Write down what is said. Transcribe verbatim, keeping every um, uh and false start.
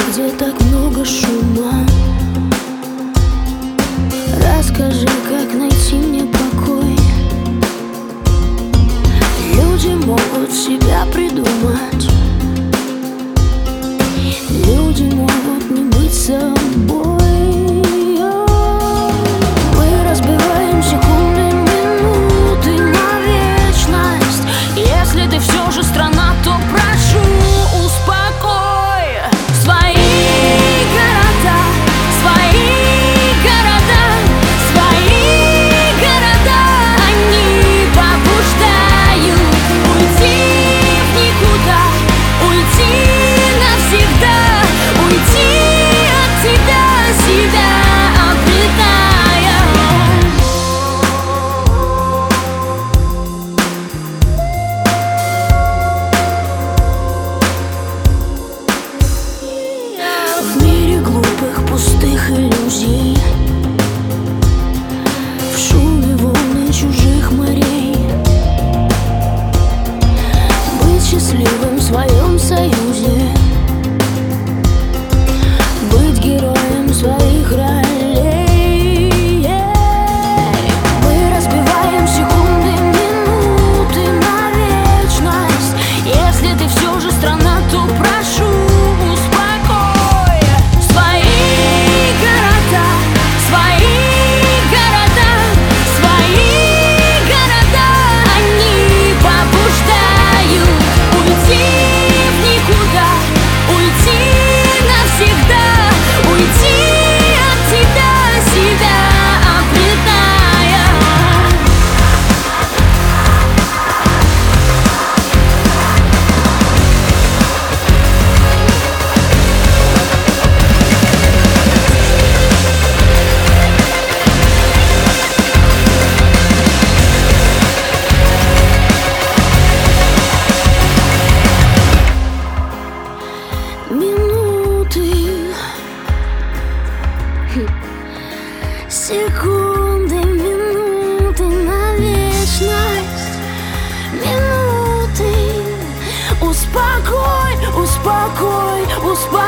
где так много шума. Расскажи, как найти мне покой. Люди могут себя придумать, люди могут не быть собой. Мы разбиваем секунды, минуты на вечность. Если ты все же страна, то прошу, успокой свои города, свои города, свои города. Они побуждают уйти в никуда, уйти навсегда, уйти от тебя, себя обретая. В мире глупых, пустых иллюзий, в шуме волны чужих морей, быть счастливым в своем союзе, быть героем своих ролей. Мы разбиваем секунды, минуты на вечность. Если ты все же страна, то прошу, успокой свои города, свои города, свои города. Они побуждают уйти в никуда, уйти навсегда, уйти от тебя, себя обретая. Минуты, секунды, минуты на вечность. Минуты, успокой, успокой, успокой.